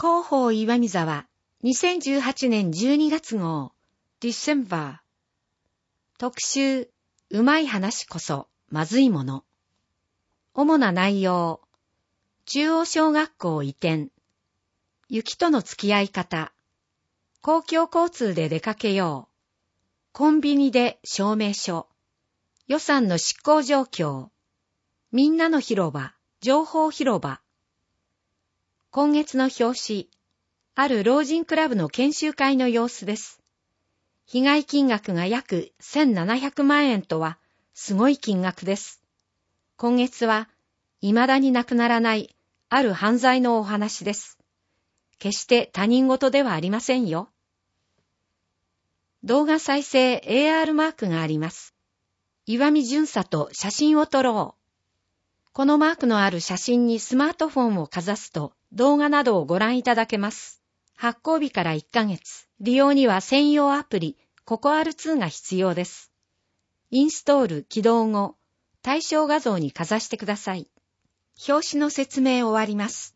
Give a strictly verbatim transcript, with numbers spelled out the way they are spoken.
広報岩見沢にせんじゅうはちねんじゅうにがつ号ディセンバー特集うまい話こそまずいもの。主な内容、中央小学校移転、雪との付き合い方、公共交通で出かけよう、コンビニで証明書、予算の執行状況、みんなの広場、情報広場。今月の表紙、ある老人クラブの研修会の様子です。被害金額が約せんななひゃくまんえんとはすごい金額です。今月は未だになくならないある犯罪のお話です。決して他人事ではありませんよ。動画再生 エーアール マークがあります。岩見巡査と写真を撮ろう。このマークのある写真にスマートフォンをかざすと動画などをご覧いただけます。発行日からいっかげつ、利用には専用アプリココアールツーが必要です。インストール起動後、対象画像にかざしてください。表紙の説明終わります。